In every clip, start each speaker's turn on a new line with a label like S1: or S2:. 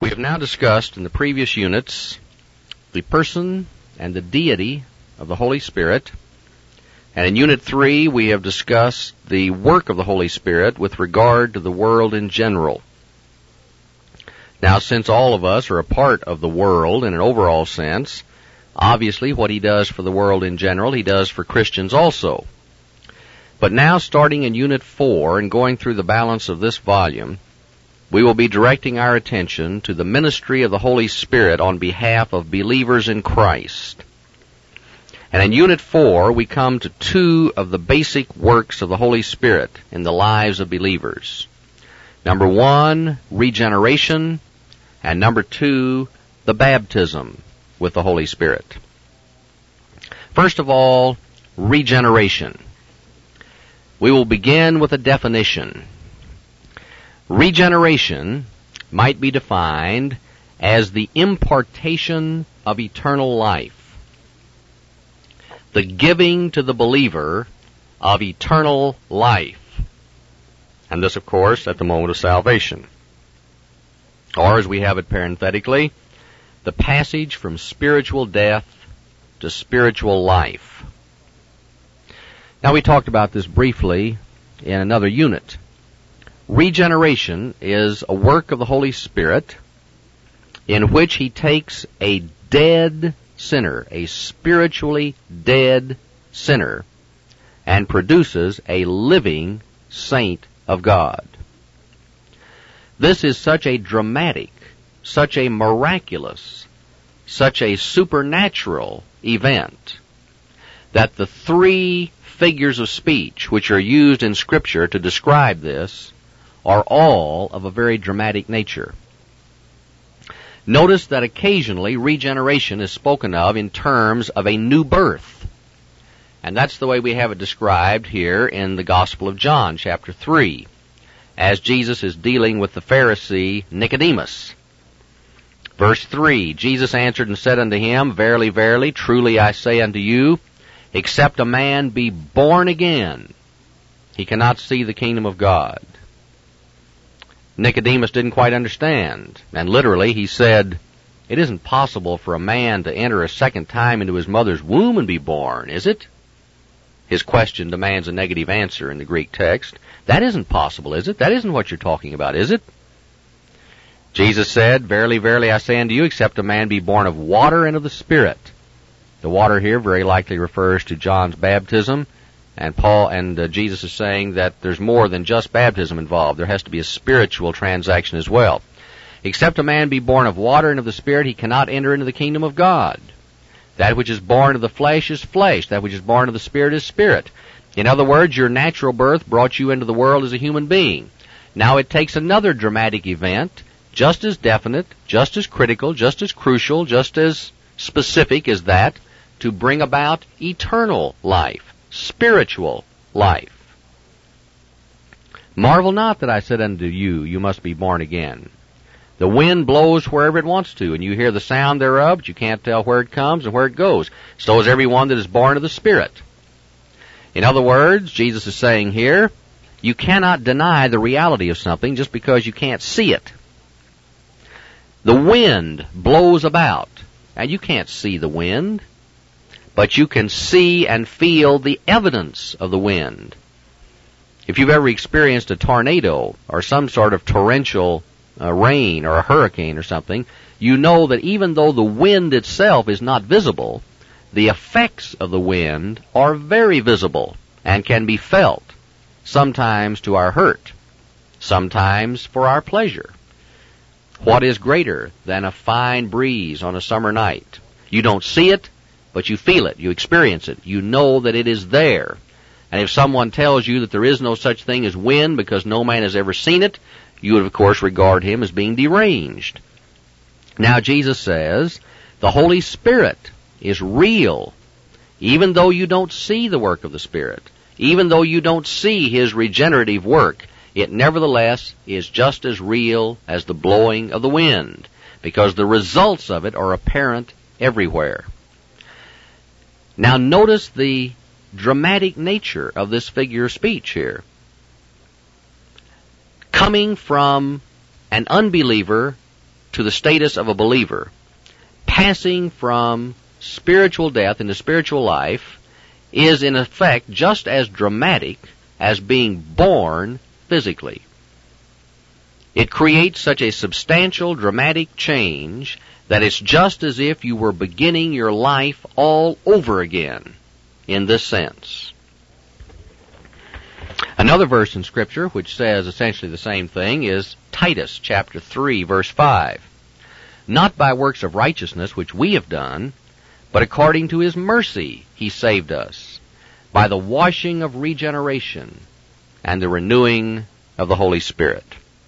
S1: We have now discussed in the previous units the person and the deity of the Holy Spirit. And in Unit 3, we have discussed the work of the Holy Spirit with regard to the world in general. Now, since all of us are a part of the world in an overall sense, obviously what He does for the world in general, He does for Christians also. But now, starting in Unit 4 and going through the balance of this volume, we will be directing our attention to the ministry of the Holy Spirit on behalf of believers in Christ. And in Unit 4, we come to two of the basic works of the Holy Spirit in the lives of believers. Number 1, regeneration, and number 2, the baptism with the Holy Spirit. First of all, regeneration. We will begin with a definition. Regeneration might be defined as the impartation of eternal life, the giving to the believer of eternal life, and this, of course, at the moment of salvation. Or, as we have it parenthetically, the passage from spiritual death to spiritual life. Now, we talked about this briefly in another unit. Regeneration is a work of the Holy Spirit in which He takes a dead sinner, a spiritually dead sinner, and produces a living saint of God. This is such a dramatic, such a miraculous, such a supernatural event that the three figures of speech which are used in Scripture to describe this are all of a very dramatic nature. Notice that occasionally regeneration is spoken of in terms of a new birth. And that's the way we have it described here in the Gospel of John, chapter 3, as Jesus is dealing with the Pharisee Nicodemus. Verse 3, Jesus answered and said unto him, Verily, verily, truly I say unto you, except a man be born again, he cannot see the kingdom of God. Nicodemus didn't quite understand, and literally he said, it isn't possible for a man to enter a second time into his mother's womb and be born, is it? His question demands a negative answer in the Greek text. That isn't possible, is it? That isn't what you're talking about, is it? Jesus said, Verily, verily, I say unto you, except a man be born of water and of the Spirit. The water here very likely refers to John's baptism. And Jesus is saying that there's more than just baptism involved. There has to be a spiritual transaction as well. Except a man be born of water and of the Spirit, he cannot enter into the kingdom of God. That which is born of the flesh is flesh. That which is born of the Spirit is spirit. In other words, your natural birth brought you into the world as a human being. Now it takes another dramatic event, just as definite, just as critical, just as crucial, just as specific as that, to bring about eternal life. Spiritual life. Marvel not that I said unto you, you must be born again. The wind blows wherever it wants to, and you hear the sound thereof, but you can't tell where it comes and where it goes. So is everyone that is born of the Spirit. In other words, Jesus is saying here, you cannot deny the reality of something just because you can't see it. The wind blows about, and you can't see the wind, but you can see and feel the evidence of the wind. If you've ever experienced a tornado or some sort of torrential rain or a hurricane or something, you know that even though the wind itself is not visible, the effects of the wind are very visible and can be felt, sometimes to our hurt, sometimes for our pleasure. What is greater than a fine breeze on a summer night? You don't see it, but you feel it, you experience it, you know that it is there. And if someone tells you that there is no such thing as wind because no man has ever seen it, you would of course regard him as being deranged. Now Jesus says, the Holy Spirit is real, even though you don't see the work of the Spirit, even though you don't see His regenerative work, it nevertheless is just as real as the blowing of the wind, because the results of it are apparent everywhere. Now notice the dramatic nature of this figure of speech here. Coming from an unbeliever to the status of a believer, passing from spiritual death into spiritual life, is in effect just as dramatic as being born physically. It creates such a substantial, dramatic change that it's just as if you were beginning your life all over again in this sense. Another verse in Scripture which says essentially the same thing is Titus chapter 3, verse 5. Not by works of righteousness which we have done, but according to His mercy He saved us, by the washing of regeneration and the renewing of the Holy Spirit.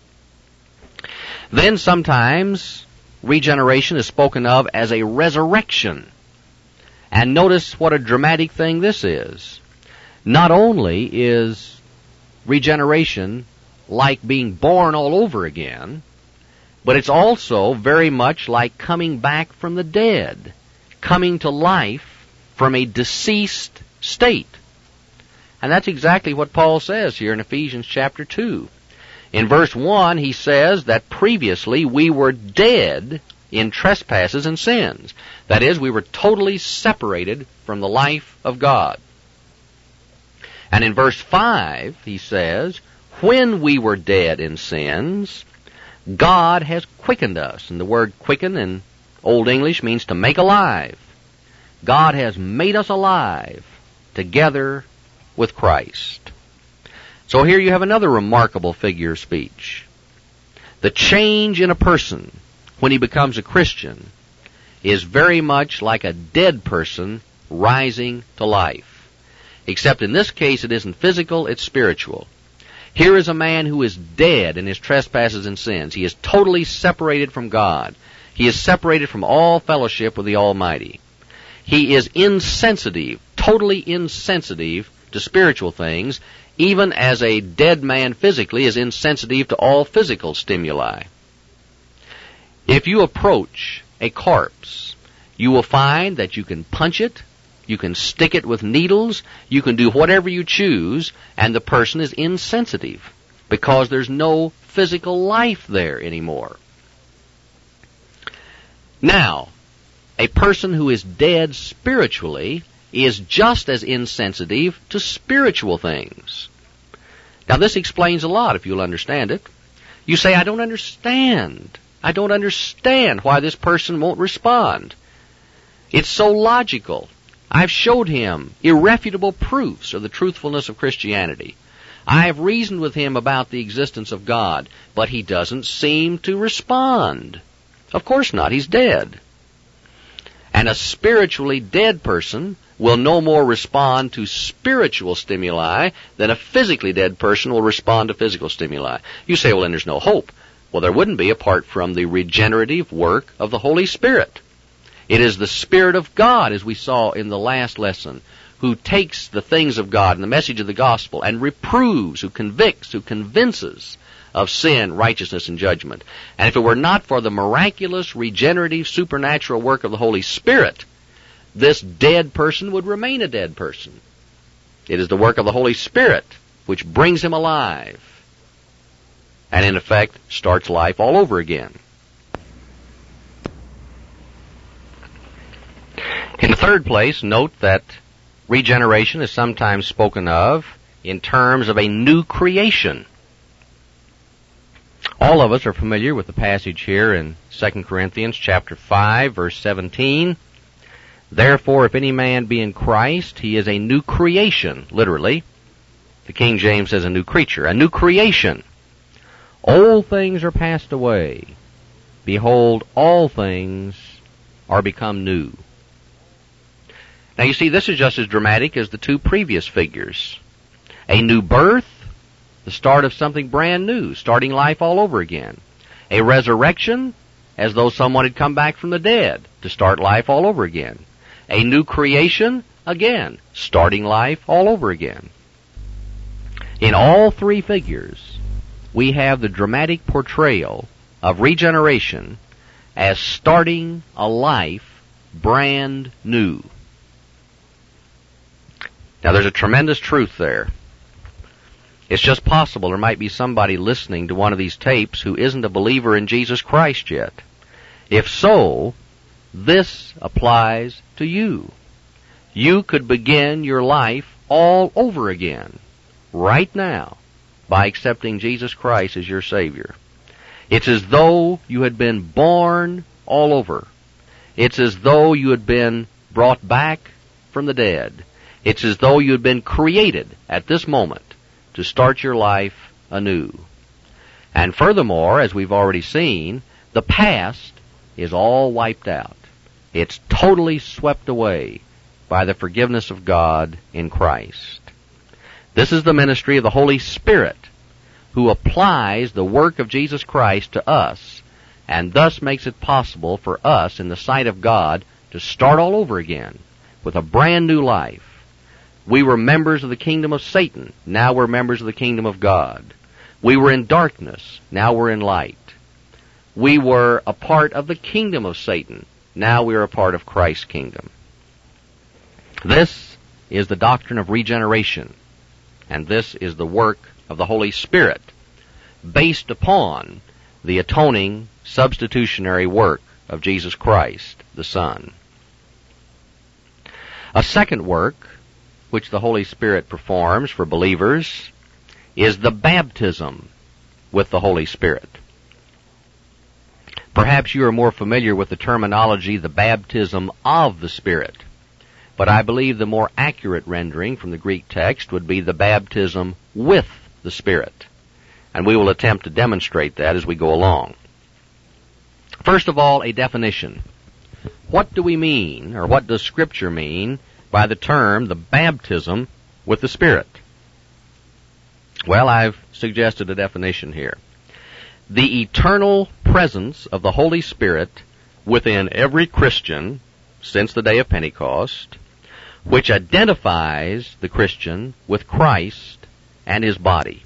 S1: Then sometimes regeneration is spoken of as a resurrection. And notice what a dramatic thing this is. Not only is regeneration like being born all over again, but it's also very much like coming back from the dead, coming to life from a deceased state. And that's exactly what Paul says here in Ephesians chapter 2. In verse 1, he says that previously we were dead in trespasses and sins. That is, we were totally separated from the life of God. And in verse 5, he says, when we were dead in sins, God has quickened us. And the word quicken in Old English means to make alive. God has made us alive together with Christ. So here you have another remarkable figure of speech. The change in a person when he becomes a Christian is very much like a dead person rising to life. Except in this case it isn't physical, it's spiritual. Here is a man who is dead in his trespasses and sins. He is totally separated from God. He is separated from all fellowship with the Almighty. He is insensitive, totally insensitive to spiritual things, even as a dead man physically is insensitive to all physical stimuli. If you approach a corpse, you will find that you can punch it, you can stick it with needles, you can do whatever you choose, and the person is insensitive because there's no physical life there anymore. Now, a person who is dead spiritually is just as insensitive to spiritual things. Now this explains a lot if you'll understand it. You say, I don't understand why this person won't respond. It's so logical. I've showed him irrefutable proofs of the truthfulness of Christianity. I have reasoned with him about the existence of God, but he doesn't seem to respond. Of course not, he's dead. And a spiritually dead person will no more respond to spiritual stimuli than a physically dead person will respond to physical stimuli. You say, well, then there's no hope. Well, there wouldn't be apart from the regenerative work of the Holy Spirit. It is the Spirit of God, as we saw in the last lesson, who takes the things of God and the message of the gospel and reproves, who convicts, who convinces of sin, righteousness, and judgment. And if it were not for the miraculous, regenerative, supernatural work of the Holy Spirit, this dead person would remain a dead person. It is the work of the Holy Spirit which brings him alive and, in effect, starts life all over again. In the third place, note that regeneration is sometimes spoken of in terms of a new creation. All of us are familiar with the passage here in 2 Corinthians chapter 5, verse 17. Therefore, if any man be in Christ, he is a new creation, literally. The King James says a new creature, a new creation. Old things are passed away. Behold, all things are become new. Now you see, this is just as dramatic as the two previous figures. A new birth, the start of something brand new, starting life all over again. A resurrection, as though someone had come back from the dead to start life all over again. A new creation, again, starting life all over again. In all three figures, we have the dramatic portrayal of regeneration as starting a life brand new. Now there's a tremendous truth there. It's just possible there might be somebody listening to one of these tapes who isn't a believer in Jesus Christ yet. If so, this applies to you. You could begin your life all over again, right now, by accepting Jesus Christ as your Savior. It's as though you had been born all over. It's as though you had been brought back from the dead. It's as though you had been created at this moment to start your life anew. And furthermore, as we've already seen, the past is all wiped out. It's totally swept away by the forgiveness of God in Christ. This is the ministry of the Holy Spirit, who applies the work of Jesus Christ to us, and thus makes it possible for us, in the sight of God, to start all over again with a brand new life. We were members of the kingdom of Satan. Now we're members of the kingdom of God. We were in darkness. Now we're in light. We were a part of the kingdom of Satan. Now we are a part of Christ's kingdom. This is the doctrine of regeneration, and this is the work of the Holy Spirit, based upon the atoning, substitutionary work of Jesus Christ, the Son. A second work which the Holy Spirit performs for believers is the baptism with the Holy Spirit. Perhaps you are more familiar with the terminology, the baptism of the Spirit, but I believe the more accurate rendering from the Greek text would be the baptism with the Spirit, and we will attempt to demonstrate that as we go along. First of all, a definition. What do we mean, or what does Scripture mean, by the term the baptism with the Spirit? Well, I've suggested a definition here. The eternal presence of the Holy Spirit within every Christian since the day of Pentecost, which identifies the Christian with Christ and His body.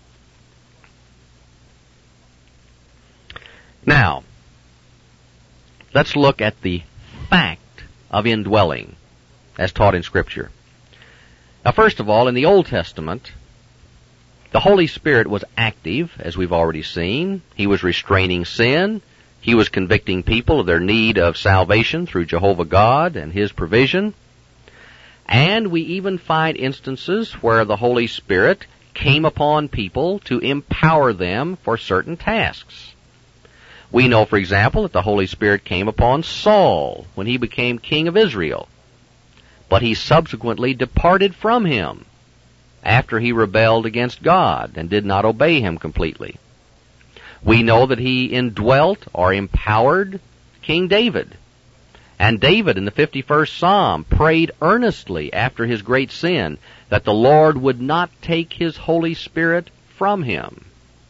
S1: Now, let's look at the fact of indwelling as taught in Scripture. Now, first of all, in the Old Testament, the Holy Spirit was active, as we've already seen. He was restraining sin. He was convicting people of their need of salvation through Jehovah God and His provision. And we even find instances where the Holy Spirit came upon people to empower them for certain tasks. We know, for example, that the Holy Spirit came upon Saul when he became king of Israel. But he subsequently departed from him after he rebelled against God and did not obey Him completely. We know that He indwelt or empowered King David. And David in the 51st Psalm prayed earnestly after his great sin that the Lord would not take His Holy Spirit from him.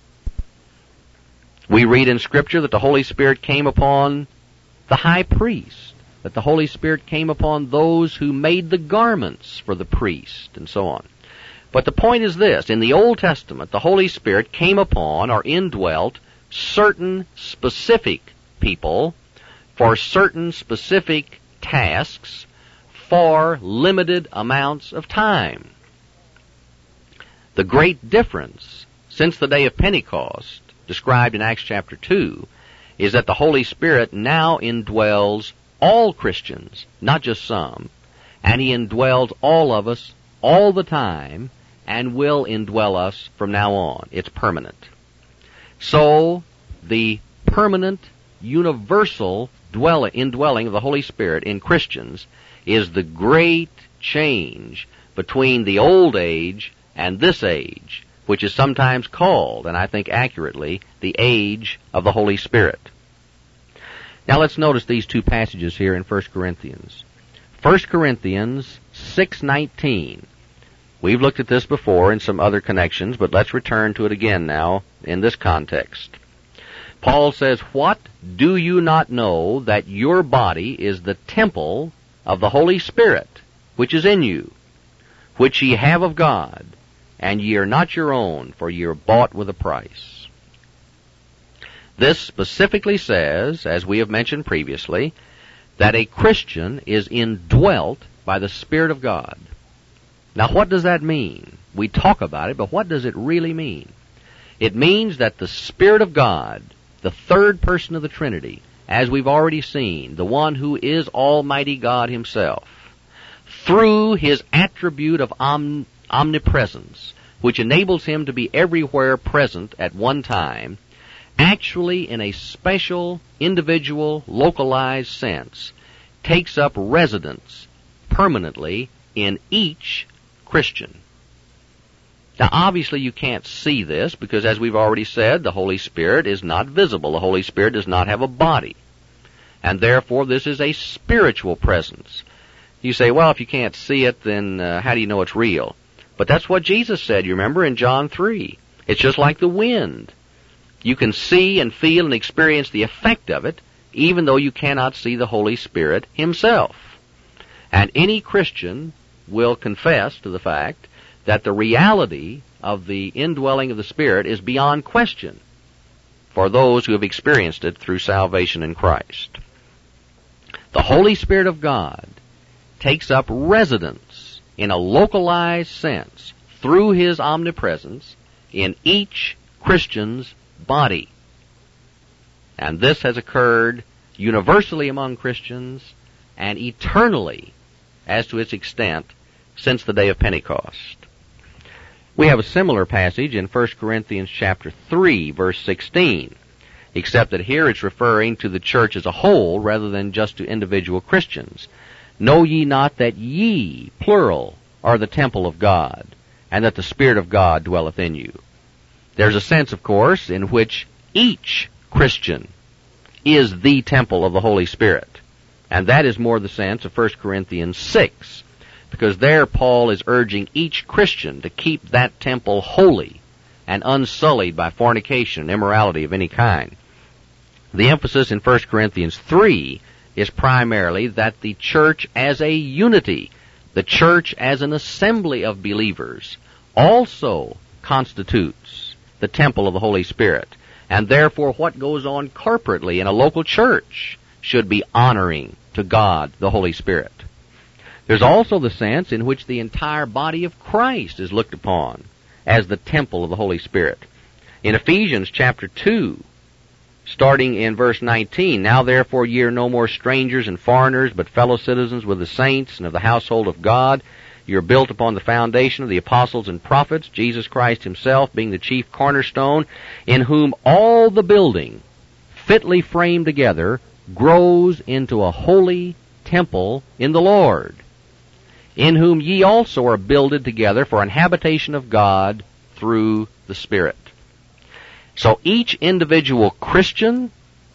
S1: We read in Scripture that the Holy Spirit came upon the high priest, that the Holy Spirit came upon those who made the garments for the priest, and so on. But the point is this: in the Old Testament, the Holy Spirit came upon or indwelt certain specific people for certain specific tasks for limited amounts of time. The great difference since the day of Pentecost, described in Acts chapter 2, is that the Holy Spirit now indwells all Christians, not just some, and He indwells all of us all the time, and will indwell us from now on. It's permanent. So, the permanent, universal indwelling of the Holy Spirit in Christians is the great change between the old age and this age, which is sometimes called, and I think accurately, the age of the Holy Spirit. Now let's notice these two passages here in 1 Corinthians. 1 Corinthians 6:19. We've looked at this before in some other connections, but let's return to it again now in this context. Paul says, "What, do you not know that your body is the temple of the Holy Spirit, which is in you, which ye have of God, and ye are not your own, for ye are bought with a price?" This specifically says, as we have mentioned previously, that a Christian is indwelt by the Spirit of God. Now, what does that mean? We talk about it, but what does it really mean? It means that the Spirit of God, the third person of the Trinity, as we've already seen, the one who is Almighty God Himself, through His attribute of omnipresence, which enables Him to be everywhere present at one time, actually in a special, individual, localized sense, takes up residence permanently in each Christian. Now, obviously, you can't see this because, as we've already said, the Holy Spirit is not visible. The Holy Spirit does not have a body. And therefore, this is a spiritual presence. You say, well, if you can't see it, then how do you know it's real? But that's what Jesus said, you remember, in John 3. It's just like the wind. You can see and feel and experience the effect of it, even though you cannot see the Holy Spirit Himself. And any Christian will confess to the fact that the reality of the indwelling of the Spirit is beyond question for those who have experienced it through salvation in Christ. The Holy Spirit of God takes up residence in a localized sense through His omnipresence in each Christian's body. And this has occurred universally among Christians and eternally as to its extent since the day of Pentecost. We have a similar passage in 1 Corinthians chapter 3, verse 16, except that here it's referring to the church as a whole rather than just to individual Christians. Know ye not that ye, plural, are the temple of God, and that the Spirit of God dwelleth in you? There's a sense, of course, in which each Christian is the temple of the Holy Spirit. And that is more the sense of 1 Corinthians 6, because there Paul is urging each Christian to keep that temple holy and unsullied by fornication and immorality of any kind. The emphasis in 1 Corinthians 3 is primarily that the church as a unity, the church as an assembly of believers, also constitutes the temple of the Holy Spirit. And therefore what goes on corporately in a local church should be honoring to God, the Holy Spirit. There's also the sense in which the entire body of Christ is looked upon as the temple of the Holy Spirit. In Ephesians chapter 2, starting in verse 19, Now therefore ye are no more strangers and foreigners, but fellow citizens with the saints and of the household of God. You are built upon the foundation of the apostles and prophets, Jesus Christ Himself being the chief cornerstone, in whom all the building, fitly framed together, grows into a holy temple in the Lord, in whom ye also are builded together for an habitation of God through the Spirit. So each individual Christian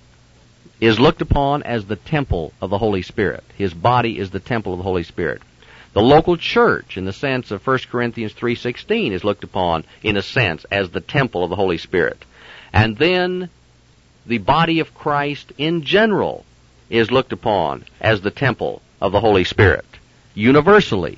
S1: is looked upon as the temple of the Holy Spirit. His body is the temple of the Holy Spirit. The local church, in the sense of 1 Corinthians 3:16, is looked upon, in a sense, as the temple of the Holy Spirit. And then the body of Christ in general is looked upon as the temple of the Holy Spirit, universally.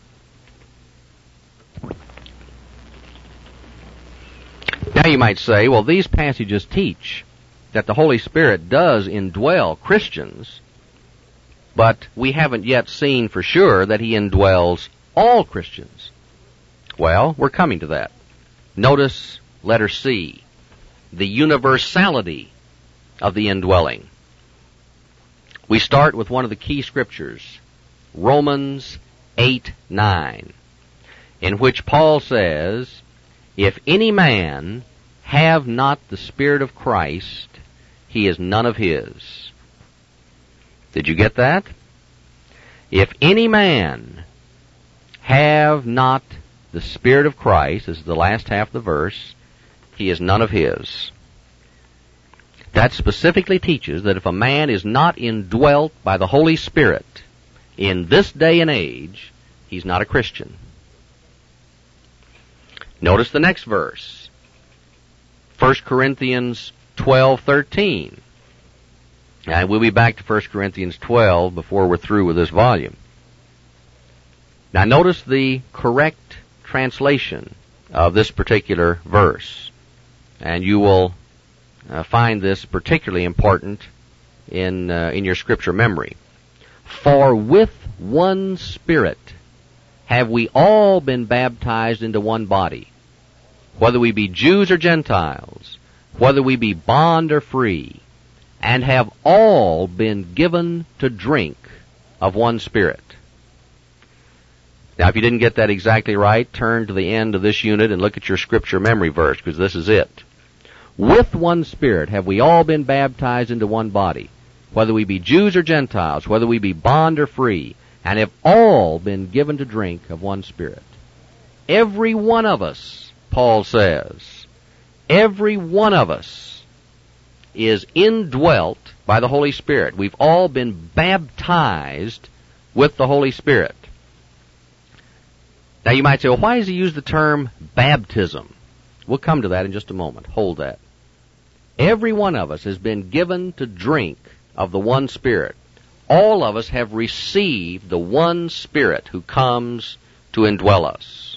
S1: Now you might say, well, these passages teach that the Holy Spirit does indwell Christians, but we haven't yet seen for sure that He indwells all Christians. Well, we're coming to that. Notice letter C, the universality of the indwelling. We start with one of the key scriptures, Romans 8:9, in which Paul says, If any man have not the Spirit of Christ, he is none of His. Did you get that? If any man have not the Spirit of Christ, this is the last half of the verse, he is none of His. That specifically teaches that if a man is not indwelt by the Holy Spirit in this day and age, he's not a Christian. Notice the next verse, 1 Corinthians 12:13. And we'll be back to 1 Corinthians 12 before we're through with this volume. Now notice the correct translation of this particular verse. And you will find this particularly important in your scripture memory. For with one Spirit have we all been baptized into one body, whether we be Jews or Gentiles, whether we be bond or free, and have all been given to drink of one Spirit. Now, if you didn't get that exactly right, turn to the end of this unit and look at your scripture memory verse, because this is it. With one Spirit have we all been baptized into one body, whether we be Jews or Gentiles, whether we be bond or free, and have all been given to drink of one Spirit. Every one of us, Paul says, every one of us is indwelt by the Holy Spirit. We've all been baptized with the Holy Spirit. Now you might say, well, why does he use the term baptism? We'll come to that in just a moment. Hold that. Every one of us has been given to drink of the one Spirit. All of us have received the one Spirit who comes to indwell us.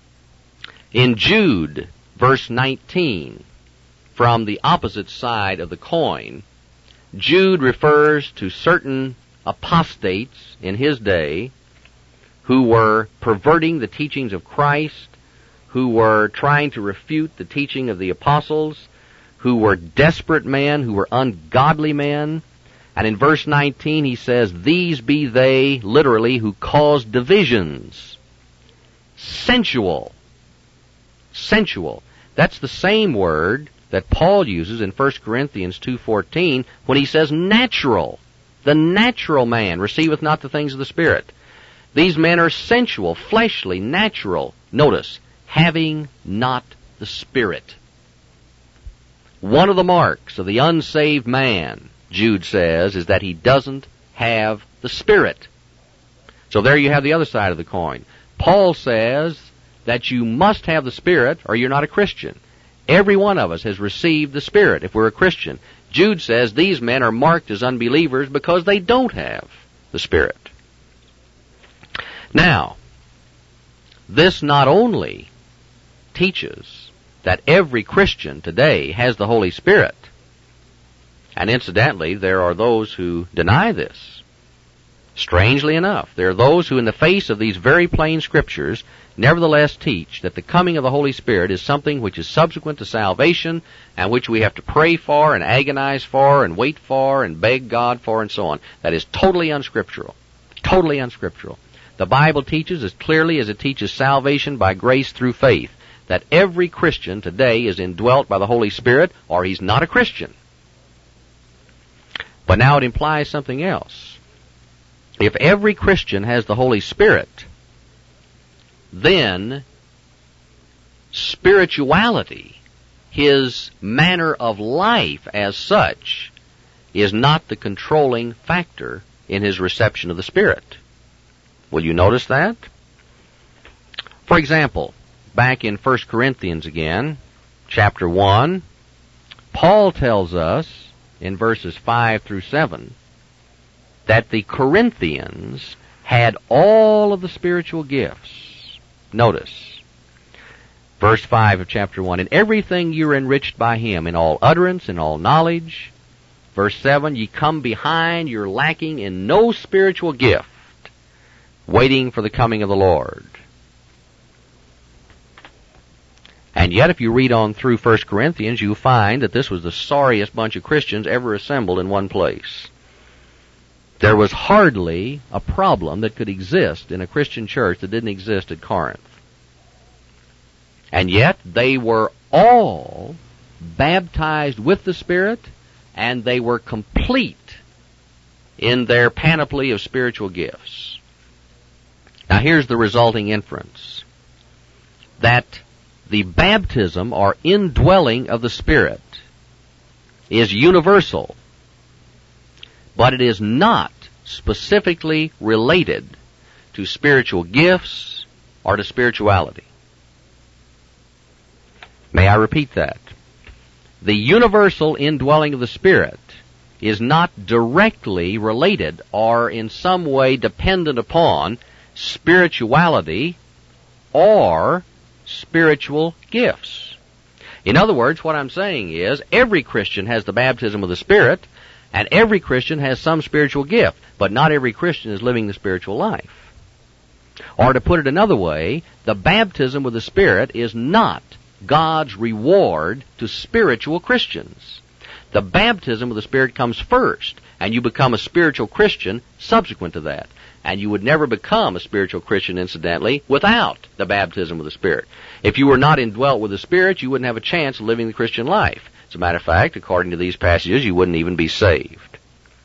S1: In Jude, verse 19, from the opposite side of the coin, Jude refers to certain apostates in his day who were perverting the teachings of Christ, who were trying to refute the teaching of the apostles, who were desperate men, who were ungodly men. And in verse 19 he says, these be they, literally, who cause divisions. Sensual. Sensual. That's the same word that Paul uses in 1 Corinthians 2:14 when he says natural. The natural man receiveth not the things of the Spirit. These men are sensual, fleshly, natural. Notice, having not the Spirit. One of the marks of the unsaved man, Jude says, is that he doesn't have the Spirit. So there you have the other side of the coin. Paul says that you must have the Spirit or you're not a Christian. Every one of us has received the Spirit if we're a Christian. Jude says these men are marked as unbelievers because they don't have the Spirit. Now, this not only teaches that every Christian today has the Holy Spirit, and incidentally, there are those who deny this. Strangely enough, there are those who in the face of these very plain scriptures nevertheless teach that the coming of the Holy Spirit is something which is subsequent to salvation and which we have to pray for and agonize for and wait for and beg God for and so on. That is totally unscriptural. Totally unscriptural. The Bible teaches as clearly as it teaches salvation by grace through faith that every Christian today is indwelt by the Holy Spirit or he's not a Christian. But now it implies something else. If every Christian has the Holy Spirit, then spirituality, his manner of life as such, is not the controlling factor in his reception of the Spirit. Will you notice that? For example, back in 1 Corinthians again, chapter 1, Paul tells us in verses 5 through 7 that the Corinthians had all of the spiritual gifts. Notice, verse 5 of chapter 1, in everything you are enriched by him, in all utterance, in all knowledge. Verse 7, ye come behind, you're lacking in no spiritual gift, waiting for the coming of the Lord. And yet, if you read on through 1 Corinthians, you find that this was the sorriest bunch of Christians ever assembled in one place. There was hardly a problem that could exist in a Christian church that didn't exist at Corinth. And yet, they were all baptized with the Spirit, and they were complete in their panoply of spiritual gifts. Now, here's the resulting inference. That the baptism or indwelling of the Spirit is universal, but it is not specifically related to spiritual gifts or to spirituality. May I repeat that? The universal indwelling of the Spirit is not directly related or in some way dependent upon spirituality or spiritual gifts. In other words, what I'm saying is every Christian has the baptism of the Spirit, and every Christian has some spiritual gift, but not every Christian is living the spiritual life. Or to put it another way, the baptism with the Spirit is not God's reward to spiritual Christians. The baptism of the Spirit comes first, and you become a spiritual Christian subsequent to that. And you would never become a spiritual Christian, incidentally, without the baptism of the Spirit. If you were not indwelt with the Spirit, you wouldn't have a chance of living the Christian life. As a matter of fact, according to these passages, you wouldn't even be saved.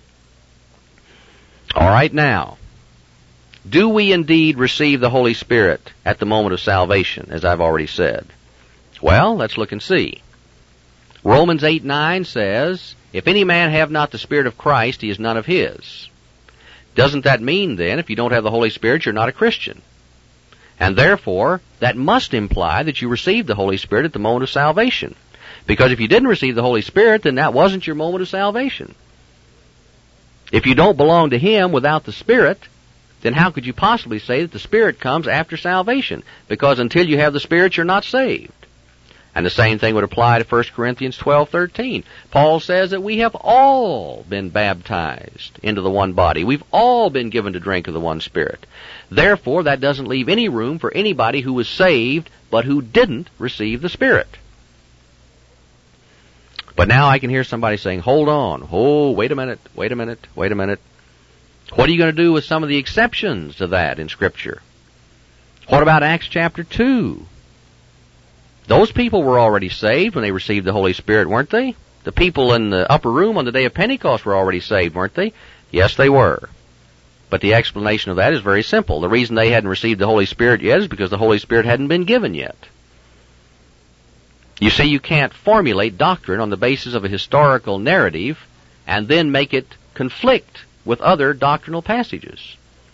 S1: All right, now, do we indeed receive the Holy Spirit at the moment of salvation, as I've already said? Well, let's look and see. Romans 8:9 says, if any man have not the Spirit of Christ, he is none of his. Doesn't that mean, then, if you don't have the Holy Spirit, you're not a Christian? And therefore, that must imply that you received the Holy Spirit at the moment of salvation. Because if you didn't receive the Holy Spirit, then that wasn't your moment of salvation. If you don't belong to Him without the Spirit, then how could you possibly say that the Spirit comes after salvation? Because until you have the Spirit, you're not saved. And the same thing would apply to 1 Corinthians 12:13. Paul says that we have all been baptized into the one body. We've all been given to drink of the one Spirit. Therefore, that doesn't leave any room for anybody who was saved but who didn't receive the Spirit. But now I can hear somebody saying, hold on, wait a minute. What are you going to do with some of the exceptions to that in Scripture? What about Acts chapter 2? Those people were already saved when they received the Holy Spirit, weren't they? The people in the upper room on the day of Pentecost were already saved, weren't they? Yes, they were. But the explanation of that is very simple. The reason they hadn't received the Holy Spirit yet is because the Holy Spirit hadn't been given yet. You see, you can't formulate doctrine on the basis of a historical narrative and then make it conflict with other doctrinal passages.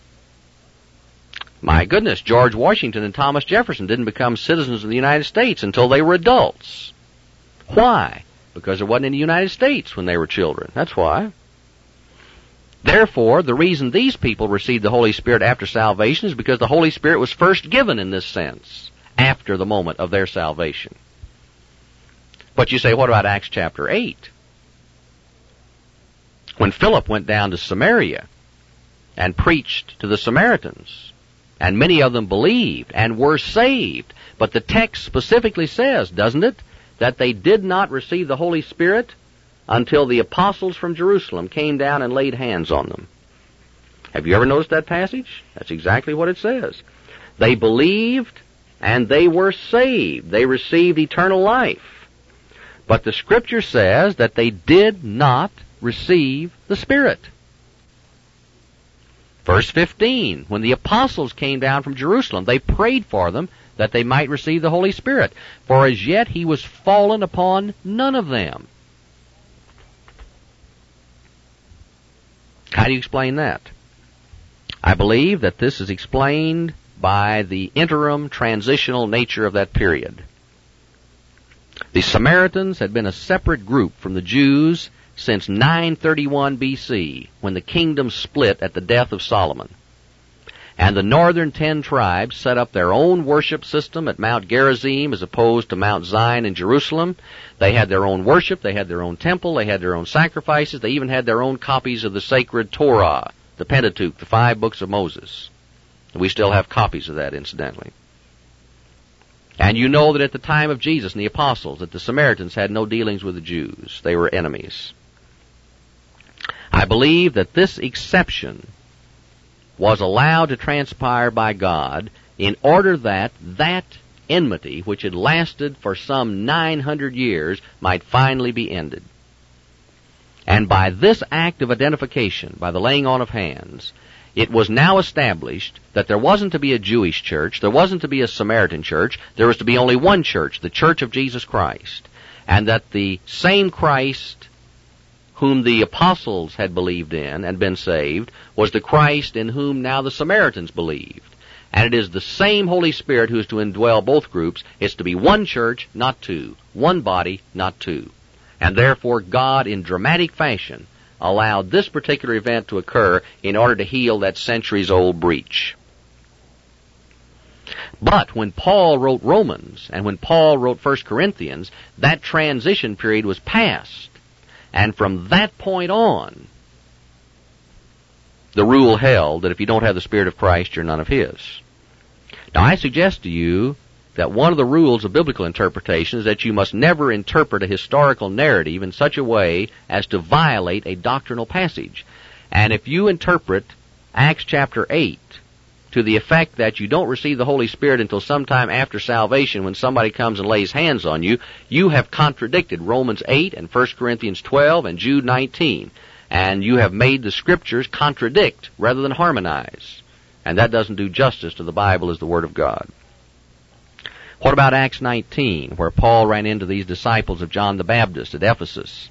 S1: My goodness, George Washington and Thomas Jefferson didn't become citizens of the United States until they were adults. Why? Because there wasn't any United States when they were children. That's why. Therefore, the reason these people received the Holy Spirit after salvation is because the Holy Spirit was first given in this sense, after the moment of their salvation. But you say, what about Acts chapter 8? When Philip went down to Samaria and preached to the Samaritans, and many of them believed and were saved. But the text specifically says, doesn't it, that they did not receive the Holy Spirit until the apostles from Jerusalem came down and laid hands on them. Have you ever noticed that passage? That's exactly what it says. They believed and they were saved. They received eternal life. But the Scripture says that they did not receive the Spirit. Verse 15, when the apostles came down from Jerusalem, they prayed for them that they might receive the Holy Spirit. For as yet he was fallen upon none of them. How do you explain that? I believe that this is explained by the interim, transitional nature of that period. The Samaritans had been a separate group from the Jews since 931 B.C., when the kingdom split at the death of Solomon. And the northern 10 tribes set up their own worship system at Mount Gerizim as opposed to Mount Zion in Jerusalem. They had their own worship, they had their own temple, they had their own sacrifices, they even had their own copies of the sacred Torah, the Pentateuch, the 5 books of Moses. We still have copies of that, incidentally. And you know that at the time of Jesus and the apostles, that the Samaritans had no dealings with the Jews. They were enemies. I believe that this exception was allowed to transpire by God in order that that enmity, which had lasted for some 900 years, might finally be ended. And by this act of identification, by the laying on of hands, it was now established that there wasn't to be a Jewish church, there wasn't to be a Samaritan church, there was to be only one church, the Church of Jesus Christ, and that the same Christ whom the apostles had believed in and been saved was the Christ in whom now the Samaritans believed. And it is the same Holy Spirit who is to indwell both groups. It's to be one church, not two. One body, not two. And therefore God, in dramatic fashion, allowed this particular event to occur in order to heal that centuries-old breach. But when Paul wrote Romans and when Paul wrote 1 Corinthians, that transition period was past. And from that point on, the rule held that if you don't have the Spirit of Christ, you're none of His. Now, I suggest to you that one of the rules of biblical interpretation is that you must never interpret a historical narrative in such a way as to violate a doctrinal passage. And if you interpret Acts chapter 8 to the effect that you don't receive the Holy Spirit until sometime after salvation when somebody comes and lays hands on you, you have contradicted Romans 8 and 1 Corinthians 12 and Jude 19. And you have made the Scriptures contradict rather than harmonize. And that doesn't do justice to the Bible as the Word of God. What about Acts 19, where Paul ran into these disciples of John the Baptist at Ephesus?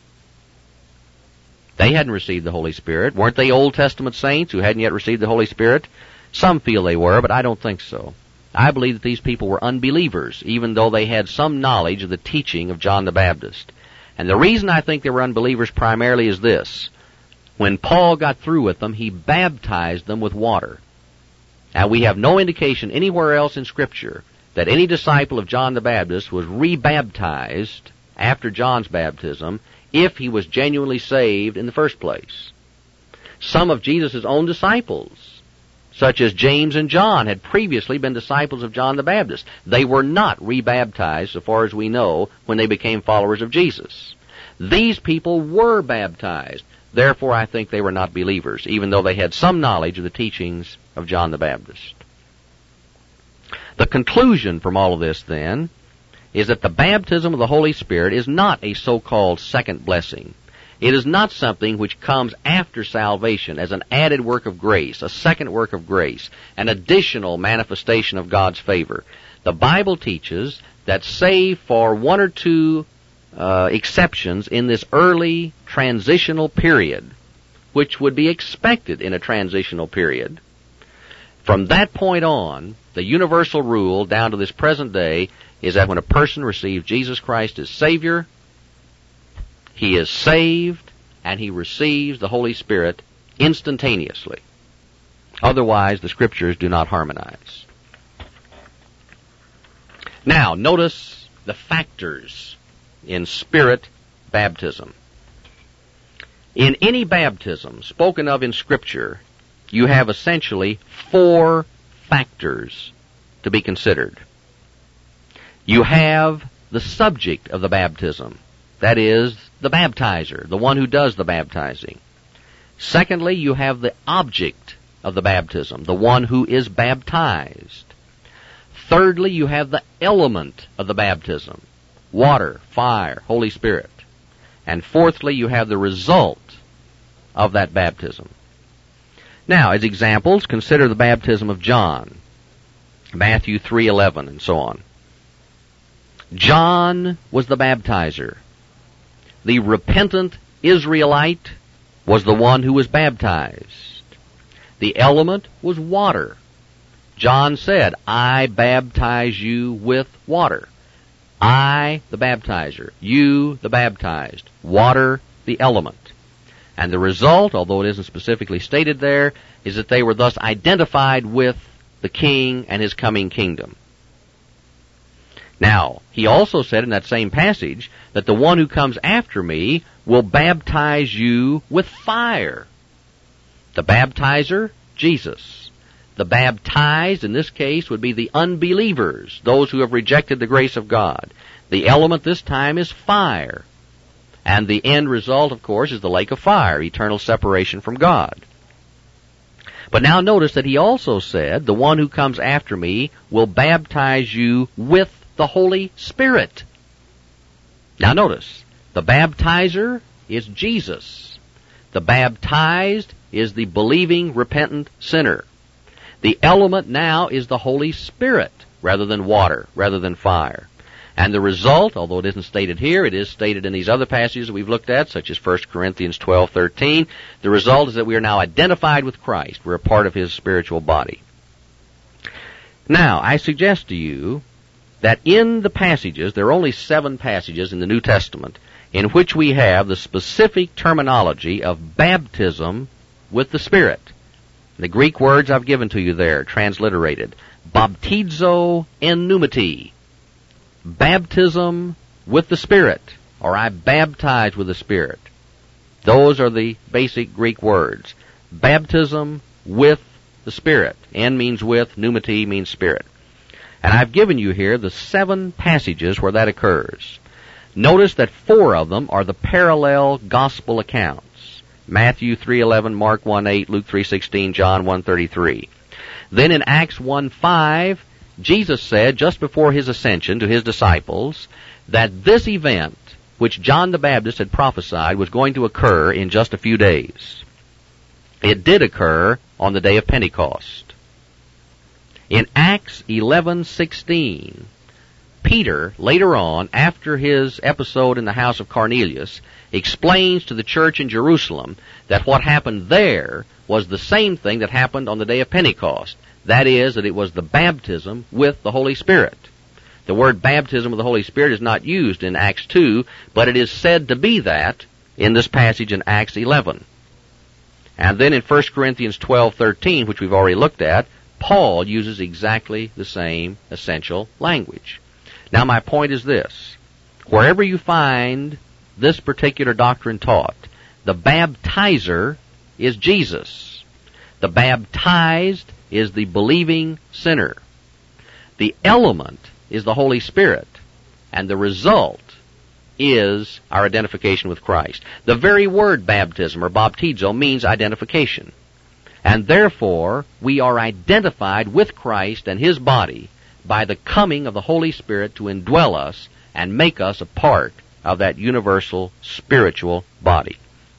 S1: They hadn't received the Holy Spirit. Weren't they Old Testament saints who hadn't yet received the Holy Spirit? Some feel they were, but I don't think so. I believe that these people were unbelievers, even though they had some knowledge of the teaching of John the Baptist. And the reason I think they were unbelievers primarily is this. When Paul got through with them, he baptized them with water. Now, we have no indication anywhere else in Scripture that any disciple of John the Baptist was rebaptized after John's baptism if he was genuinely saved in the first place. Some of Jesus' own disciples, such as James and John, had previously been disciples of John the Baptist. They were not rebaptized, so far as we know, when they became followers of Jesus. These people were baptized. Therefore, I think they were not believers, even though they had some knowledge of the teachings of John the Baptist. The conclusion from all of this, then, is that the baptism of the Holy Spirit is not a so-called second blessing. It is not something which comes after salvation as an added work of grace, a second work of grace, an additional manifestation of God's favor. The Bible teaches that save for one or two exceptions in this early transitional period, which would be expected in a transitional period, from that point on, the universal rule down to this present day is that when a person receives Jesus Christ as Savior, he is saved and he receives the Holy Spirit instantaneously. Otherwise, the Scriptures do not harmonize. Now, notice the factors in Spirit baptism. In any baptism spoken of in Scripture, you have essentially 4 factors to be considered. You have the subject of the baptism, that is, the baptizer, the one who does the baptizing. Secondly, you have the object of the baptism, the one who is baptized. Thirdly, you have the element of the baptism, water, fire, Holy Spirit. And fourthly, you have the result of that baptism. Now, as examples, consider the baptism of John, Matthew 3:11, and so on. John was the baptizer. The repentant Israelite was the one who was baptized. The element was water. John said, I baptize you with water. I, the baptizer. You, the baptized. Water, the element. And the result, although it isn't specifically stated there, is that they were thus identified with the King and his coming kingdom. Now, he also said in that same passage that the one who comes after me will baptize you with fire. The baptizer, Jesus. The baptized, in this case, would be the unbelievers, those who have rejected the grace of God. The element this time is fire. And the end result, of course, is the lake of fire, eternal separation from God. But now notice that he also said, the one who comes after me will baptize you with the Holy Spirit. Now notice, the baptizer is Jesus. The baptized is the believing, repentant sinner. The element now is the Holy Spirit, rather than water, rather than fire. And the result, although it isn't stated here, it is stated in these other passages that we've looked at, such as 1 Corinthians 12:13. The result is that we are now identified with Christ. We're a part of His spiritual body. Now, I suggest to you that in the passages, there are only 7 passages in the New Testament, in which we have the specific terminology of baptism with the Spirit. The Greek words I've given to you there, transliterated. Baptizo en pneumati. Baptism with the Spirit, or I baptize with the Spirit. Those are the basic Greek words. Baptism with the Spirit. En means with, pneumati means Spirit. And I've given you here the 7 passages where that occurs. Notice that 4 of them are the parallel gospel accounts. Matthew 3:11, Mark 1:8, Luke 3:16, John 1:33. Then in Acts 1:5, Jesus said just before his ascension to his disciples that this event, which John the Baptist had prophesied, was going to occur in just a few days. It did occur on the day of Pentecost. In Acts 11:16, Peter, later on, after his episode in the house of Cornelius, explains to the church in Jerusalem that what happened there was the same thing that happened on the day of Pentecost. That is, that it was the baptism with the Holy Spirit. The word baptism with the Holy Spirit is not used in Acts 2, but it is said to be that in this passage in Acts 11. And then in 1 Corinthians 12:13, which we've already looked at, Paul uses exactly the same essential language. Now my point is this. Wherever you find this particular doctrine taught, the baptizer is Jesus. The baptized is the believing sinner. The element is the Holy Spirit. And the result is our identification with Christ. The very word baptism or baptizo means identification. And therefore, we are identified with Christ and His body by the coming of the Holy Spirit to indwell us and make us a part of that universal spiritual body.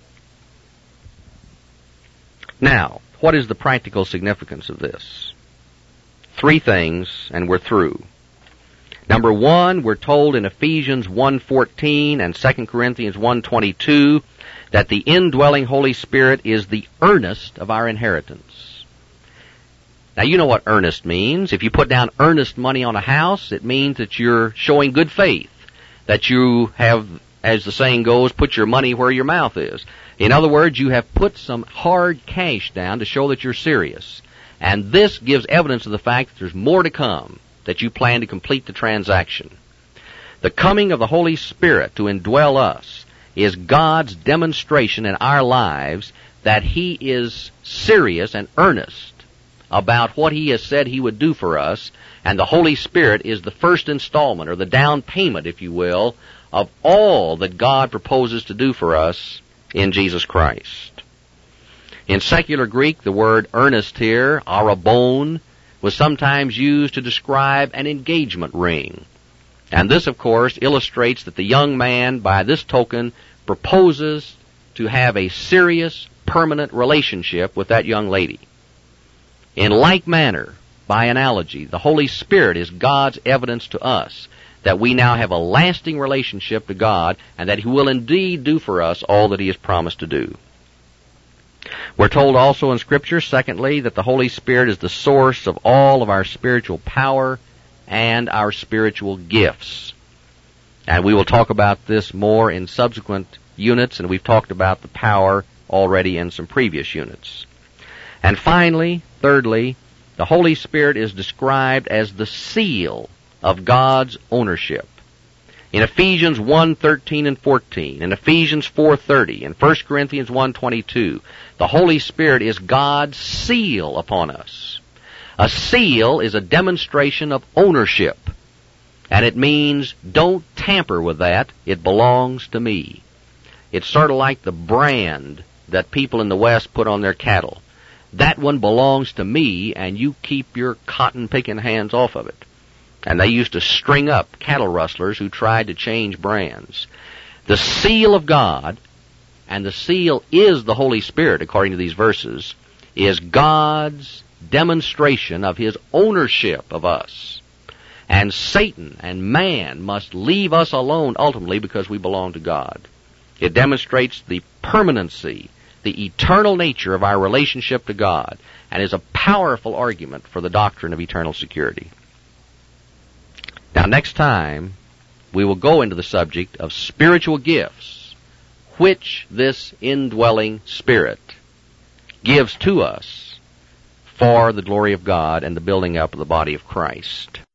S1: Now, what is the practical significance of this? 3 things, and we're through. Number 1, we're told in Ephesians 1:14 and 2 Corinthians 1:22 that the indwelling Holy Spirit is the earnest of our inheritance. Now, you know what earnest means. If you put down earnest money on a house, it means that you're showing good faith, that you have, as the saying goes, put your money where your mouth is. In other words, you have put some hard cash down to show that you're serious. And this gives evidence of the fact that there's more to come, that you plan to complete the transaction. The coming of the Holy Spirit to indwell us is God's demonstration in our lives that He is serious and earnest about what He has said He would do for us, and the Holy Spirit is the first installment, or the down payment, if you will, of all that God proposes to do for us in Jesus Christ. In secular Greek, the word earnest here, arabon, was sometimes used to describe an engagement ring. And this, of course, illustrates that the young man, by this token, proposes to have a serious, permanent relationship with that young lady. In like manner, by analogy, the Holy Spirit is God's evidence to us that we now have a lasting relationship to God and that He will indeed do for us all that He has promised to do. We're told also in Scripture, secondly, that the Holy Spirit is the source of all of our spiritual power and our spiritual gifts. And we will talk about this more in subsequent units, and we've talked about the power already in some previous units. And finally, thirdly, the Holy Spirit is described as the seal of God's ownership. In Ephesians 1:13 and 14, in Ephesians 4:30, in 1 Corinthians 1:22, the Holy Spirit is God's seal upon us. A seal is a demonstration of ownership, and it means don't tamper with that, it belongs to me. It's sort of like the brand that people in the West put on their cattle. That one belongs to me, and you keep your cotton-picking hands off of it. And they used to string up cattle rustlers who tried to change brands. The seal of God, and the seal is the Holy Spirit, according to these verses, is God's demonstration of His ownership of us. And Satan and man must leave us alone ultimately because we belong to God. It demonstrates the permanency, the eternal nature of our relationship to God, and is a powerful argument for the doctrine of eternal security. Now, next time, we will go into the subject of spiritual gifts, which this indwelling Spirit gives to us for the glory of God and the building up of the body of Christ.